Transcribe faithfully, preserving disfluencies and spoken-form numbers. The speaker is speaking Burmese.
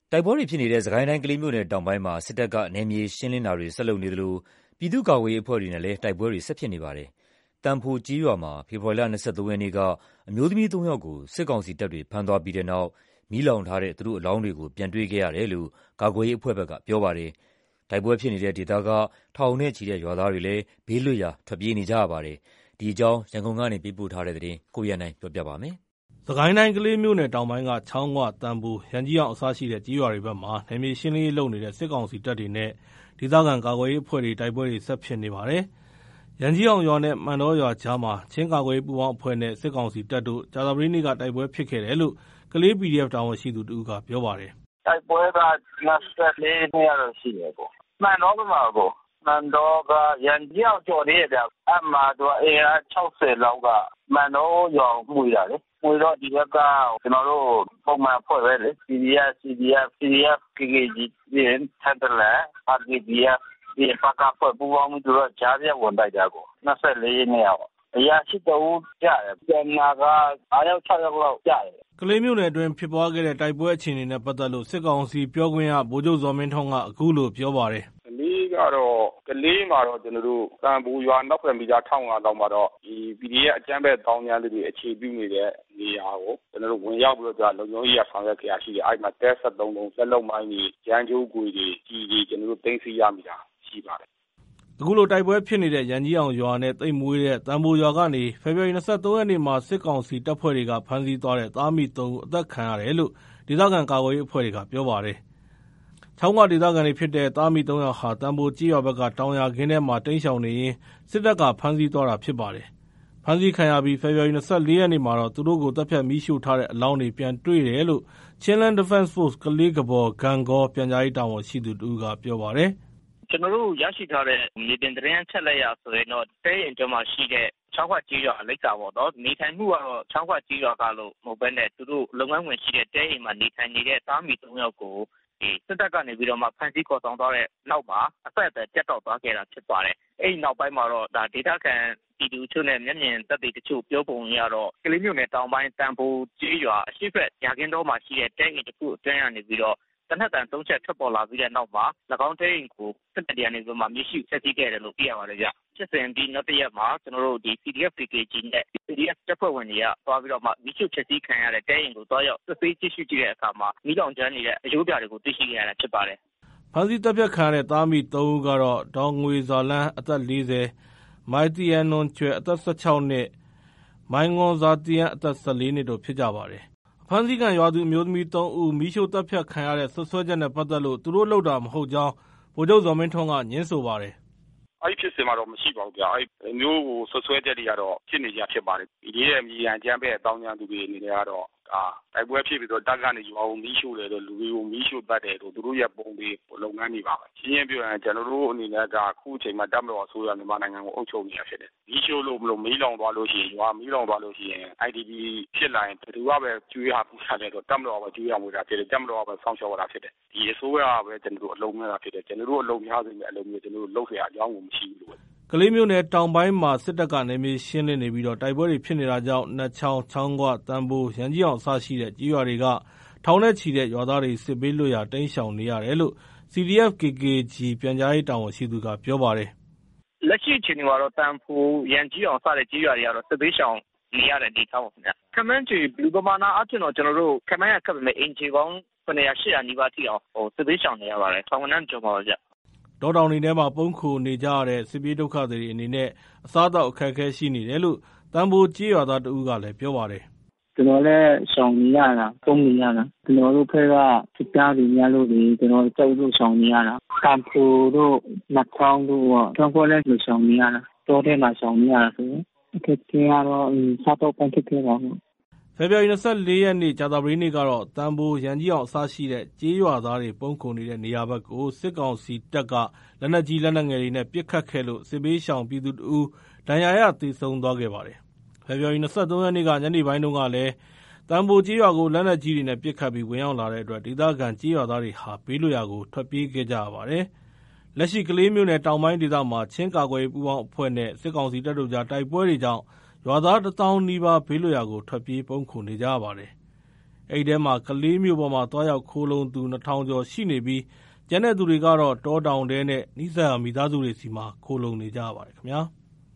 တိုက်ပွဲတွေဖြစ်နေတဲ့စစ်ကိုင်းတိုင်းကလေးမြို့နယ်တောင်ပိုင်းမှာစစ်တပ်ကနယ်မြေရှင်းလင်းတာတွေဆက်လုပ်နေသလိုပြည်သူ့ကာကွယ်ရေးအဖွဲ့တွေနဲ့လည်းတိုက်ပွဲတွေဆက်ဖြစ်နေပါတယ်။တန်ဖိုကြီးရွာမှာဖေဖော်ဝါရီလ၂၃ရက်နေ့ကအမျိုးသမီးသုံးယောက်ကိုစစ်ကောင်စီတပ်တွေဖမ်းသွားပြီးတဲ့နောက်မီးလောင်ထားတဲ့သူတို့အလောင်းတွေကိုပြန်တွေ့ခဲ့ရတယ်လို့ကာကွယ်ရေးအဖွဲ့ဘက်ကပြောပါတယ်။တိုက်ပွဲဖြစ်နေတဲ့ဒေသကထောင်နဲ့ချီတဲ့ရွာသားတွေလည်းဘေးလွတ်ရာထွက်ပြေးနေကြရပါတယ်။ဒီအကြောင်းရန်ကုန်ကနေပေးပို့ထားတဲ့သတင်းကိုရန်နိုင်ပြောပြပါမယ်။စစ်ကိုင်းတိုင်းကလေးမြို့နယ်တောင်ပိုင်းကချောင်းဝတန်ဖိုရန်ကြီးအောင်အစရှိတဲ့ကြီးရွာတွေဘက်မှာနယ်မြေရှင်းလင်းရေးလုပ်နေတဲ့စစ်ကောင်စီတပ်တွေနဲ့ဒေသခံကာကွယ်ရေးအဖွဲ့တွေတိုက်ပွဲတွေဆက်ဖြစ်နေပါတယ်။ရန်ကြီးအောင်ရွာနဲ့မှန်တော်ရွာကြားမှာချင်းကာကွယ်ရေးပူးပေါင်းအဖွဲ့နဲ့စစ်ကောင်စီတပ်တို့ကြာသပတေးနေ့ကတိုက်ပွဲဖြစ်ခဲ့တယ်လို့ကလေး ပီဒီအက်ဖ် တာဝန်ရှိသူတဦးကပြောပါတယ်။တိုက်ပွဲက၂၄နှစ်ရတော့ရှိတယ်ပေါ့။မှန်တော်ကမှာပေါ့။မှန်တော်ကရန်ကြီးအောင်ကျော်နေရဗျ။အဲ့မှာသူကအင်အား၆၀လောက်ကမှန်တော်ရွာမှုရလေ။မှုတော့ဒီဘက်ကကျွန်တော်တို့ပုံမှန်ဖွဲ့ပဲလေ။ ပီဒီအက်ဖ် စီ ဒီ အက်ဖ် စီ ဒီ အက်ဖ် ကေ ကေ ဂျီ ပြီးရင်ထပ်တယ်လဲ အာ ကေ ဒီ အက်ဖ် ဒီပကဖွဲ့ပူပေါင်းပြီးသူတို့ကြားပြဝင်တိုက်တာကို၂၄ရက်နေ့ရောက်အရာရှိတဦးကြားတယ်ပြန်နာကအားရောက်၆ယောက်လောက်ကြားတယ်ကလေးမြို့နယ်အတွင်းဖြစ်ပွားခဲ့တဲ့တိုက်ပွဲအခြေအနေနဲ့ပတ်သက်လို့စစ်ကောင်စီပြောခွင့်ရဗိုလ်ချုပ်ဇော်မင်းထွန်းကအခုလိုပြောပါတယ်ကလေးကတော့ကလေးမှာတော့ကျွန်တော်တို့တန်ဖိုရွာနောက်ဖက်မီတာ၁၅၀၀လောက်မှာတော့ဒီ ပီ ဒီ အက်ဖ် အကြမ်းဖက်တောင်းကျမ်းတွေအခြေပြုနေတဲ့နေရာကိုကျွန်တော်တို့ဝင်ရောက်ပြီးတော့လုံခြုံရေးရဆောင်ရွက်ခဲ့ရရှိတယ်အဲ့မှာတဲဆက်သုံးလုံးဆက်လုံးမိုင်းကြီးရန်ကျိုးကွေတွေကြီးကြီးကျွန်တော်တို့သိမ်းဆည်းရမိတာရှိပါတယ်အခုလိုတိုက်ပွဲဖြစ်နေတဲ့ရန်ကြီးအောင်ရွာနဲ့တိတ်မွေးတဲ့တန်ဖိုရွာကနေဖေဖော်ဝါရီ၂၃ရက်နေ့မှာစစ်ကောင်စီတပ်ဖွဲ့တွေကဖမ်းဆီးသွားတဲ့သားမိသုံးဦးအသက်ခံရတယ်လို့ဒေသခံကာကွယ်ရေးအဖွဲ့တွေကပြောပါတယ်။ချောင်းကဒေသခံတွေဖြစ်တဲ့သားမိသုံးယောက်ဟာတန်ဖိုကြီးရွာဘက်ကတောင်ယာခင်းထဲမှာတိမ်းရှောင်နေရင်စစ်တပ်ကဖမ်းဆီးသွားတာဖြစ်ပါတယ်။ဖမ်းဆီးခံရပြီးဖေဖော်ဝါရီ၂၄ရက်နေ့မှာတော့သူတို့ကိုတပ်ဖြတ်မီးရှို့ထားတဲ့အလောင်းတွေပြန်တွေ့တယ်လို့ Chinland Defense Force ကလေးကဘော်ဂန်ကောပြန်ကြားရေးတာဝန်ရှိသူတူကပြောပါတယ်။ကျွန်တော်တို့ရရှိထားတဲ့မြေပြင်သတင်းချက်လက်ရဆိုရင်တော့တဲရင်ကျမှရှိတဲ့ချောင်းခွကြီးရွာလိပ်စာပေါ့နော်နေထိုင်မှုကတော့ချောင်းခွကြီးရွာကလို့မဟုတ်ဘဲနဲ့သူတို့လုပ်ငန်းဝင်ရှိတဲ့တဲရင်မှာနေထိုင်နေတဲ့သားမီသုံးယောက်ကိုဒီစစ်တပ်ကနေပြီးတော့မှဖမ်းဆီးခေါ်ဆောင်သွားတဲ့နောက်မှာအဆက်အသွယ်ပြတ်တောက်သွားခဲ့တာဖြစ်ပါတယ်အဲ့ဒီနောက်ပိုင်းမှာတော့ဒါဒေတာကန်ပြည်သူချို့နဲ့မျက်မြင်သက်သေတချို့ပြောပုံရတော့ကလေးမျိုးနယ်တောင်ပိုင်းတန်ဖိုကြီးရွာအရှိတ်ရာကင်းတော်မှာရှိတဲ့တဲရင်တစ်ခုအတွင်းကနေပြီးတော့တနက်တန်သုံးချက်ထွက်ပေါ်လာပြီးတဲ့နောက်မှာ၎င်းတဲရင်ကိုစစ်တပ်တရားနေပြီးမှမရှိဆက်စီးခဲ့တယ်လို့သိရပါတယ်ဗျစစ်စင်ဒီနောက်တရက်မှာကျွန်တော်တို့ဒီ စီ ဒီ အက်ဖ် ကေ ကေ ဂျီ နဲ့ ပီ ဒီ အက်ဖ် တပ်ဖွဲ့ဝင်တွေကသွားပြီးတော့မှမိရှုချက်စီးခံရတဲ့တဲရင်ကိုတွားရောက်စစ်ဆေးကြည့်ရှုကြည့်တဲ့အခါမှာမိလောင်ကျွမ်းနေတဲ့အယိုးပြတွေကိုသိရှိခဲ့ရတာဖြစ်ပါတယ်ဖမ်းဆီးတပ်ဖြတ်ခံရတဲ့သားမိသုံးဦးကတော့ဒေါငွေဇာလန်းအသက်၄၀မိုင်တီယန်နွန်ကျွဲအသက်၁၆နှစ်မိုင်ငွန်ဇာတီယန်အသက်၁၄နှစ်တို့ဖြစ်ကြပါတယ်ဖမ်းဆီးခံရွာသူအမျိုးသမီးသုံးဦးမီးရှို့တပ်ဖြတ်ခံရတဲ့ဆွဆွဲချက်နဲ့ပတ်သက်လို့သူတို့လုပ်တာမဟုတ်ကြောင်းဗိုလ်ချုပ်ဇော်မင်းထွန်းကညင်းဆိုပါတယ်အဲ့ဖြစ်စင်မှာတော့မရှိပါဘူးဗျအဲ့မျိုးကိုဆွဆွဲချက်တွေကတော့ဖြစ်နေကြဖြစ်ပါတယ်ဒီရဲ့မြေရန်ကြမ်းပဲတောင်းကျမ်းသူတွေအနေနဲ့ကတော့အာတိုက်ပွဲဖြစ်ပြီးတော့တပ်ကနေရွာကိုမီးရှို့တယ်လို့လူတွေကိုမီးရှို့တတ်တယ်လို့သူတို့ရဲ့ပုံတွေလုပ်ငန်းတွေပါပဲရှင်းရှင်းပြောရင်ကျွန်တော်တို့အနေနဲ့ကအခုအချိန်မှာတပ်မတော်အစိုးရမြန်မာနိုင်ငံကိုအုပ်ချုပ်နေတာဖြစ်တယ်မီးရှို့လို့မလို့မီးလောင်သွားလို့ရှိရင်ရွာမီးလောင်သွားလို့ရှိရင် အိုင် ဒီ ပီ ဖြစ်လာရင်ဘယ်သူကပဲကျွေးရပူစားတယ်တော့တပ်မတော်ကပဲကျွေးရမွေးတာဖြစ်တယ်တပ်မတော်ကပဲစောင့်ရှောက်ရတာဖြစ်တယ်ဒီအစိုးရကပဲကျွန်တော်တို့အလုံးများတာဖြစ်တယ်ကျွန်တော်တို့အလုံးများဆိုရင်အလုံးမျိုးကျွန်တော်တို့လုပ်เสียအကြောင်းကိုမရှိဘူးလို့ကလေးမြို့နယ်တောင်ပိုင်းမှာစစ်တပ်ကနေမြေရှင်းလင်းနေပြီးတော့တိုက်ပွဲတွေဖြစ်နေတာကြောင့်နတ်ချောင်းချောင်းခွတန်ဖိုရန်ကြီးအောင်အစရှိတဲ့ကြီးရွာတွေကထောင်နဲ့ချီတဲ့ရွာသားတွေစစ်ဘေးလွတ်ရာတိမ်းရှောင်နေရတယ်လို့ စီ ဒီ အက်ဖ် ကေ ကေ ဂျီ ပြန်ကြားရေးတာဝန်ရှိသူကပြောပါတယ်လက်ရှိအချိန်မှာတော့တန်ဖိုရန်ကြီးအောင်စတဲ့ကြီးရွာတွေကတော့စစ်ဘေးရှောင်နေရတဲ့ဒေသပေါ့ခင်ဗျခမန်းချီဘလူပမာနာအဖြစ်တော့ကျွန်တော်တို့ခမန်းရခပ်မဲ့အင်ဂျီပေါင်းခုနှစ်ရာရှစ်ရာနီးပါးထိအောင်ဟိုစစ်ဘေးရှောင်နေရပါတယ်ထောင်ဝန်ထမ်းကျော်ပါဗျတောတောင်တွေထဲမှာပုန်းခိုနေကြရတဲ့စစ်ပြေးဒုက္ခသည်တွေအနေနဲ့အစားအသောက်အခက်အခဲရှိနေတယ်လို့တန်ဖိုကြီးရွာသားတဦးကလည်းပြောပါတယ်ကျွန်တော်လည်းရှောင်နေရတာပုံနေရတာကျွန်တော်တို့ဖက်ကစစ်သားတွေများလို့ဒီကျွန်တော်ကြောက်လို့ရှောင်နေရတာတန်ဖိုတို့နတ်ချောင်းတို့တော့ခေါ်လည်းရှောင်နေရတာတောထဲမှာရှောင်နေရတာဆိုရင်အခက်အခဲကတော့စားတော့ပန်းဖြစ်ခဲ့ပါဘူးဖေဖော်ဝါရီ၂၄ရက်နေ့ကြာသပတေးနေ့ကတော့တန်ဖိုရန်ကြီးအောင်အစရှိတဲ့ကြေးရွာသားတွေပုံခုန်နေတဲ့နေရာဘက်ကိုစစ်ကောင်စီတပ်ကလက်နက်ကြီးလက်နက်ငယ်တွေနဲ့ပစ်ခတ်ခဲ့လို့စစ်ဘေးရှောင်ပြည်သူတဦးဒဏ်ရာရသေဆုံးသွားခဲ့ပါတယ်။ဖေဖော်ဝါရီ၂၃ရက်နေ့ကညနေပိုင်းတုန်းကလည်းတန်ဖိုကြေးရွာကိုလက်နက်ကြီးတွေနဲ့ပစ်ခတ်ပြီးဝင်ရောက်လာတဲ့အတွက်ဒေသခံကြေးရွာသားတွေဟာဘေးလွတ်ရာကိုထွက်ပြေးခဲ့ကြရပါတယ်။လက်ရှိကလေးမြို့နယ်တောင်ပိုင်းဒေသမှာချင်းကာကွယ်ရေးပူးပေါင်းအဖွဲ့နဲ့စစ်ကောင်စီတပ်တို့ကြားတိုက်ပွဲတွေကြောင့်ရွာသားတစ်သောင်းနီးပါးဘေးလွတ်ရာကိုထွက်ပြေးပုန်းခိုနေကြရပါတယ်။အဲဒီထဲမှာကလေးမြို့ပေါ်မှာသွားရောက်ခိုလှုံသူနှစ်ထောင်ကျော်ရှိနေပြီးကျန်တဲ့သူတွေကတော့တောတောင်ထဲနဲ့နီးစပ်ရာမိသားစုတွေဆီမှာခိုလှုံနေကြရပါတယ်ခင်ဗျာ။